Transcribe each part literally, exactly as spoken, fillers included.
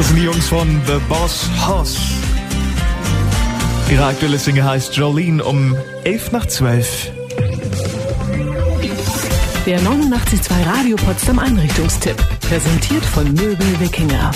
sind die Jungs von The Boss Hoss. Ihre aktuelle Single heißt Jolene um elf nach zwölf. Der neunundachtzig Komma zwei Radio Potsdam Einrichtungstipp. Präsentiert von Möbel Wikinger.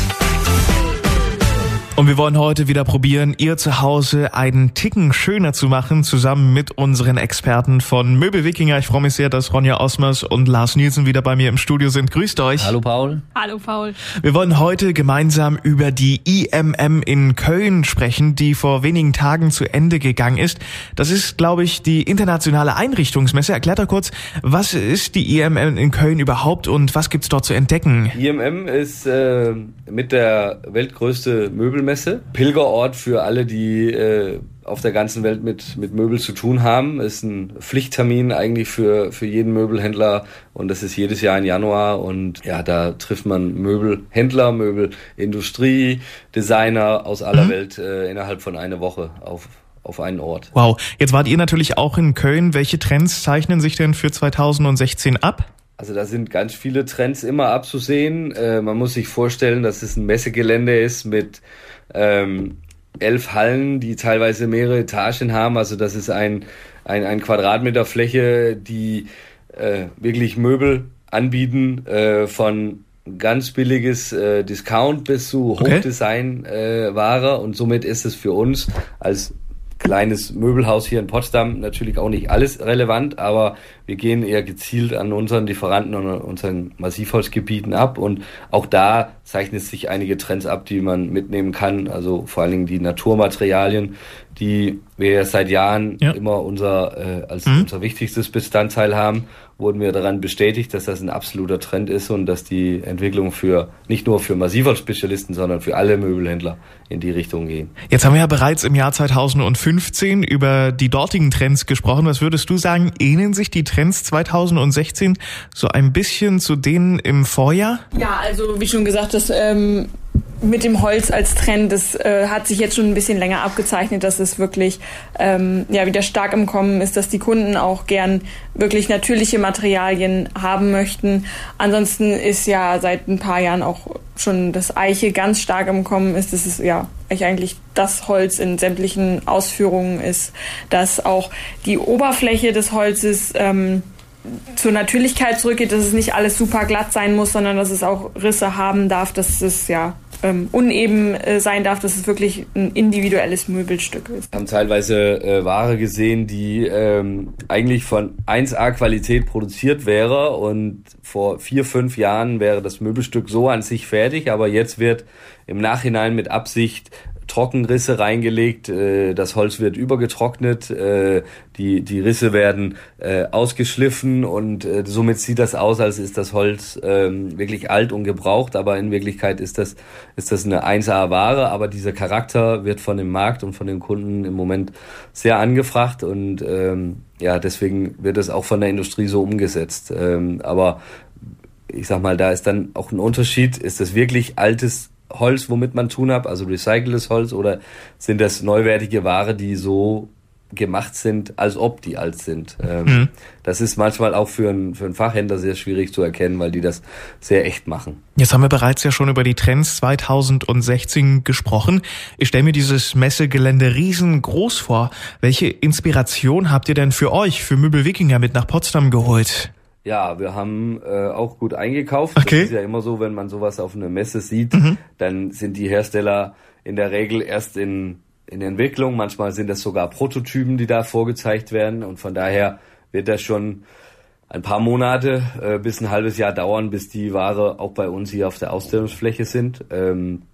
Und wir wollen heute wieder probieren, ihr Zuhause einen Ticken schöner zu machen, zusammen mit unseren Experten von Möbel Wikinger. Ich freue mich sehr, dass Ronja Osmers und Lars Nielsen wieder bei mir im Studio sind. Grüßt euch. Hallo Paul. Hallo Paul. Wir wollen heute gemeinsam über die I M M in Köln sprechen, die vor wenigen Tagen zu Ende gegangen ist. Das ist, glaube ich, die internationale Einrichtungsmesse. Erklärt doch kurz, was ist die I M M in Köln überhaupt und was gibt's dort zu entdecken? I M M ist äh, mit der weltgrößte Möbelmesse. Pilgerort für alle, die äh, auf der ganzen Welt mit mit Möbel zu tun haben. Ist ein Pflichttermin eigentlich für für jeden Möbelhändler und das ist jedes Jahr im Januar und ja, da trifft man Möbelhändler, Möbelindustrie, Designer aus aller mhm. Welt äh, innerhalb von einer Woche auf auf einen Ort. Wow, jetzt wart ihr natürlich auch in Köln. Welche Trends zeichnen sich denn für zweitausendsechzehn ab? Also da sind ganz viele Trends immer abzusehen. Äh, man muss sich vorstellen, dass es ein Messegelände ist mit ähm, elf Hallen, die teilweise mehrere Etagen haben. Also das ist ein, ein, ein Quadratmeter Fläche, die äh, wirklich Möbel anbieten, äh, von ganz billiges äh, Discount bis zu Hochdesign-Ware. Äh, und somit ist es für uns als kleines Möbelhaus hier in Potsdam natürlich auch nicht alles relevant, aber wir gehen eher gezielt an unseren Lieferanten und unseren Massivholzgebieten ab und auch da zeichnen sich einige Trends ab, die man mitnehmen kann, also vor allen Dingen die Naturmaterialien, die wir ja seit Jahren ja. immer unser äh, als mhm. unser wichtigstes Bestandteil haben, wurden wir daran bestätigt, dass das ein absoluter Trend ist und dass die Entwicklung für nicht nur für Massivholzspezialisten, sondern für alle Möbelhändler in die Richtung gehen. Jetzt haben wir ja bereits im Jahr zweitausendfünfzehn über die dortigen Trends gesprochen. Was würdest du sagen, ähneln sich die Trends zweitausendsechzehn so ein bisschen zu denen im Vorjahr? Ja, also wie schon gesagt, das ähm, mit dem Holz als Trend, das äh, hat sich jetzt schon ein bisschen länger abgezeichnet, dass es wirklich ähm, ja wieder stark im Kommen ist, dass die Kunden auch gern wirklich natürliche Materialien haben möchten. Ansonsten ist ja seit ein paar Jahren auch schon das Eiche ganz stark im Kommen ist. Das ist ja eigentlich das Holz in sämtlichen Ausführungen ist, dass auch die Oberfläche des Holzes ähm, zur Natürlichkeit zurückgeht, dass es nicht alles super glatt sein muss, sondern dass es auch Risse haben darf, dass es ja ähm, uneben äh, sein darf, dass es wirklich ein individuelles Möbelstück ist. Wir haben teilweise äh, Ware gesehen, die ähm, eigentlich von eins A Qualität produziert wäre und vor vier, fünf Jahren wäre das Möbelstück so an sich fertig, aber jetzt wird im Nachhinein mit Absicht Trockenrisse reingelegt, äh, das Holz wird übergetrocknet, äh, die die Risse werden äh, ausgeschliffen und äh, somit sieht das aus, als ist das Holz äh, wirklich alt und gebraucht, aber in Wirklichkeit ist das ist das eine eins A Ware, aber dieser Charakter wird von dem Markt und von den Kunden im Moment sehr angefragt und ähm, ja, deswegen wird es auch von der Industrie so umgesetzt. Ähm, aber ich sag mal, da ist dann auch ein Unterschied, ist das wirklich altes Holz, womit man tun hat, also recyceltes Holz, oder sind das neuwertige Ware, die so gemacht sind, als ob die alt sind? Ähm, mhm. Das ist manchmal auch für einen, für einen Fachhändler sehr schwierig zu erkennen, weil die das sehr echt machen. Jetzt haben wir bereits ja schon über die Trends zweitausendsechzehn gesprochen. Ich stelle mir dieses Messegelände riesengroß vor. Welche Inspiration habt ihr denn für euch, für Möbel Wikinger mit nach Potsdam geholt? Ja, wir haben äh, auch gut eingekauft. Okay. Das ist ja immer so, wenn man sowas auf einer Messe sieht, mhm. dann sind die Hersteller in der Regel erst in in Entwicklung. Manchmal sind das sogar Prototypen, die da vorgezeigt werden. Und von daher wird das schon ein paar Monate äh, bis ein halbes Jahr dauern, bis die Ware auch bei uns hier auf der Ausstellungsfläche sind. Ähm,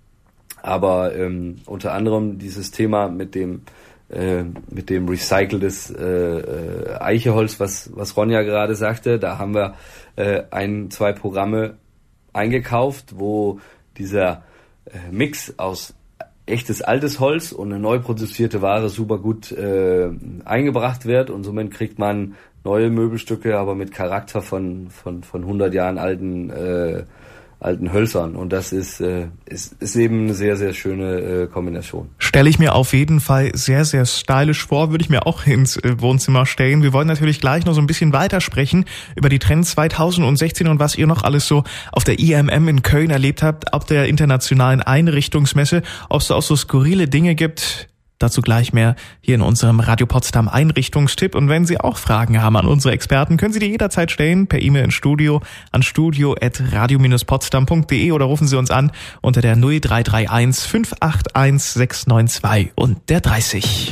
aber ähm, unter anderem dieses Thema mit dem Äh, mit dem recyceltes äh, äh, Eicheholz, was was Ronja gerade sagte, da haben wir äh, ein, zwei Programme eingekauft, wo dieser äh, Mix aus echtes altes Holz und eine neu produzierte Ware super gut äh, eingebracht wird und somit kriegt man neue Möbelstücke, aber mit Charakter von von von hundert Jahren alten äh, alten Hölzern. Und das ist, äh, ist, ist eben eine sehr, sehr schöne äh, Kombination. Stelle ich mir auf jeden Fall sehr, sehr stylisch vor, würde ich mir auch ins äh, Wohnzimmer stellen. Wir wollen natürlich gleich noch so ein bisschen weitersprechen über die Trends zweitausendsechzehn und was ihr noch alles so auf der I M M in Köln erlebt habt, auf der internationalen Einrichtungsmesse, ob es da auch so skurrile Dinge gibt. Dazu gleich mehr hier in unserem Radio Potsdam Einrichtungstipp. Und wenn Sie auch Fragen haben an unsere Experten, können Sie die jederzeit stellen, per E-Mail ins Studio an studio at radio dash potsdam punkt de oder rufen Sie uns an unter der null drei drei eins fünf acht eins sechs neun zwei und der dreißig.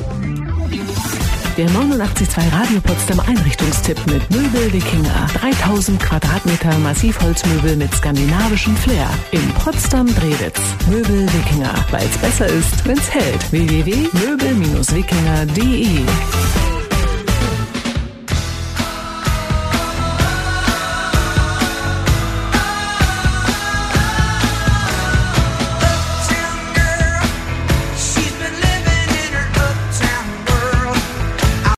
Der neunundachtzig Komma zwei Radio Potsdam Einrichtungstipp mit Möbel Wikinger. dreitausend Quadratmeter Massivholzmöbel mit skandinavischem Flair. In Potsdam-Drewitz. Möbel Wikinger. Weil's besser ist, wenn's hält. w w w punkt möbel Bindestrich wikinger punkt de